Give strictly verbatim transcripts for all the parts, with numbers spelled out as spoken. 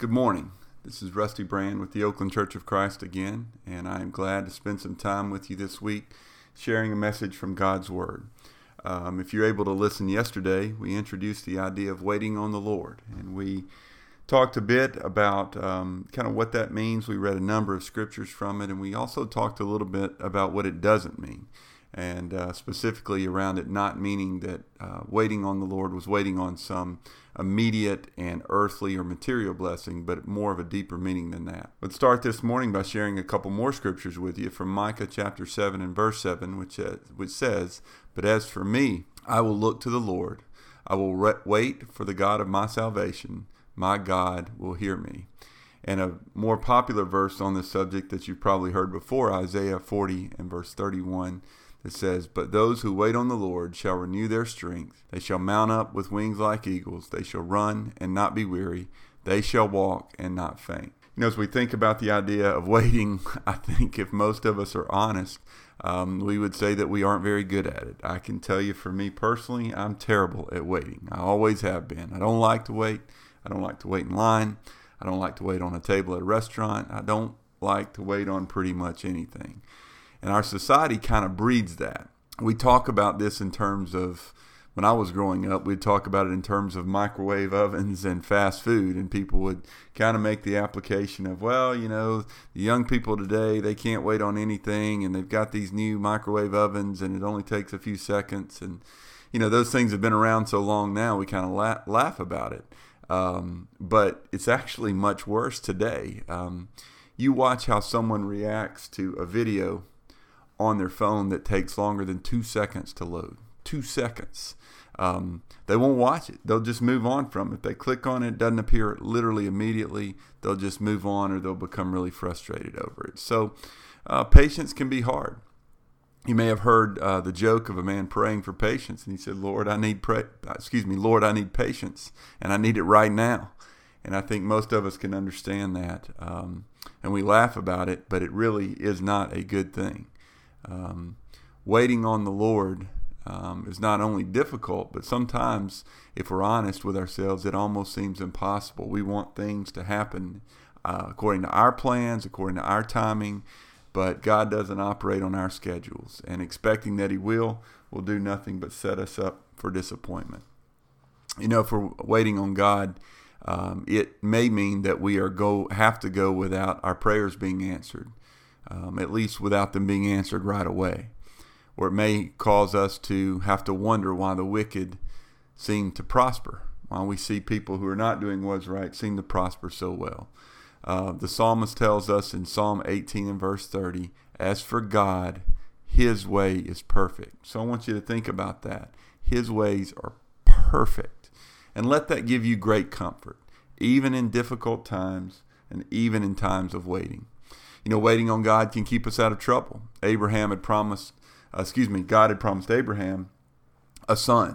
Good morning. This is Rusty Brand with the Oakland Church of Christ again, and I am glad to spend some time with you this week sharing a message from God's Word. Um, if you're able to listen yesterday, we introduced the idea of waiting on the Lord, and we talked a bit about um, kind of what that means. We read a number of scriptures from it, and we also talked a little bit about what it doesn't mean, and uh, specifically around it not meaning that uh, waiting on the Lord was waiting on some immediate and earthly or material blessing, but more of a deeper meaning than that. Let's start this morning by sharing a couple more scriptures with you from Micah chapter seven and verse seven, which, uh, which says, "But as for me, I will look to the Lord. I will re- wait for the God of my salvation. My God will hear me." And a more popular verse on this subject that you've probably heard before, Isaiah forty and verse thirty-one, that says, "But those who wait on the Lord shall renew their strength. They shall mount up with wings like eagles. They shall run and not be weary. They shall walk and not faint." You know, as we think about the idea of waiting, I think if most of us are honest, um, we would say that we aren't very good at it. I can tell you for me personally, I'm terrible at waiting. I always have been. I don't like to wait. I don't like to wait in line. I don't like to wait on a table at a restaurant. I don't like to wait on pretty much anything. And our society kind of breeds that. We talk about this in terms of, when I was growing up, we'd talk about it in terms of microwave ovens and fast food. And people would kind of make the application of, well, you know, the young people today, they can't wait on anything. And they've got these new microwave ovens and it only takes a few seconds. And, you know, those things have been around so long now, we kind of la- laugh about it. Um, but it's actually much worse today. Um, you watch how someone reacts to a video on their phone that takes longer than two seconds to load. Two seconds. Um, they won't watch it. They'll just move on from it. If they click on it, it doesn't appear literally immediately, they'll just move on or they'll become really frustrated over it. So uh, patience can be hard. You may have heard uh, the joke of a man praying for patience, and he said, "Lord, I need pra- excuse me, Lord, I need patience, and I need it right now." And I think most of us can understand that, um, and we laugh about it, but it really is not a good thing. Um, waiting on the Lord um, is not only difficult, but sometimes, if we're honest with ourselves, it almost seems impossible. We want things to happen uh, according to our plans, according to our timing, but God doesn't operate on our schedules, and expecting that He will, will do nothing but set us up for disappointment. You know, if we're waiting on God, um, it may mean that we are go have to go without our prayers being answered. Um, at least without them being answered right away. Or it may cause us to have to wonder why the wicked seem to prosper, why we see people who are not doing what's right seem to prosper so well. Uh, the psalmist tells us in Psalm eighteen and verse thirty, "As for God, His way is perfect." So I want you to think about that. His ways are perfect. And let that give you great comfort, even in difficult times and even in times of waiting. You know, waiting on God can keep us out of trouble. Abraham had promised, uh, excuse me, God had promised Abraham a son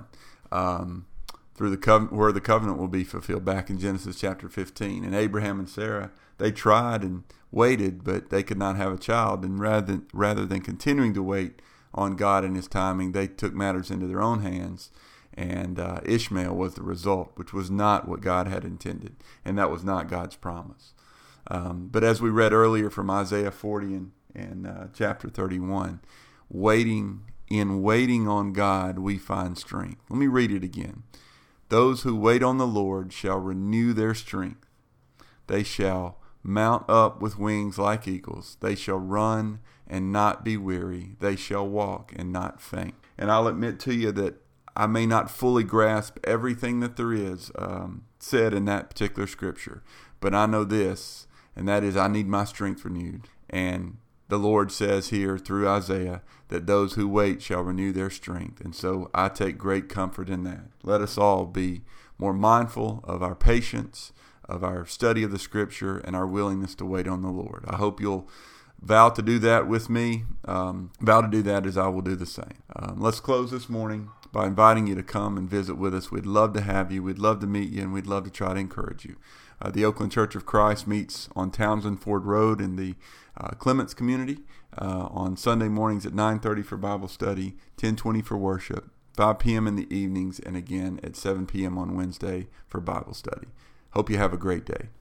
um, through the covenant, where the covenant will be fulfilled back in Genesis chapter fifteen. And Abraham and Sarah, they tried and waited, but they could not have a child. And rather than, rather than continuing to wait on God and His timing, they took matters into their own hands. And uh, Ishmael was the result, which was not what God had intended. And that was not God's promise. Um, but as we read earlier from Isaiah forty and, and uh, chapter thirty-one, waiting in waiting on God, we find strength. Let me read it again. "Those who wait on the Lord shall renew their strength. They shall mount up with wings like eagles. They shall run and not be weary. They shall walk and not faint." And I'll admit to you that I may not fully grasp everything that there is um, said in that particular scripture, but I know this, and that is I need my strength renewed. And the Lord says here through Isaiah that those who wait shall renew their strength. And so I take great comfort in that. Let us all be more mindful of our patience, of our study of the scripture, and our willingness to wait on the Lord. I hope you'll vow to do that with me. Um, vow to do that as I will do the same. Um, let's close this morning by inviting you to come and visit with us. We'd love to have you. We'd love to meet you, and we'd love to try to encourage you. Uh, the Oakland Church of Christ meets on Townsend Ford Road in the uh, Clements community uh, on Sunday mornings at nine thirty for Bible study, ten twenty for worship, five p.m. in the evenings, and again at seven p.m. on Wednesday for Bible study. Hope you have a great day.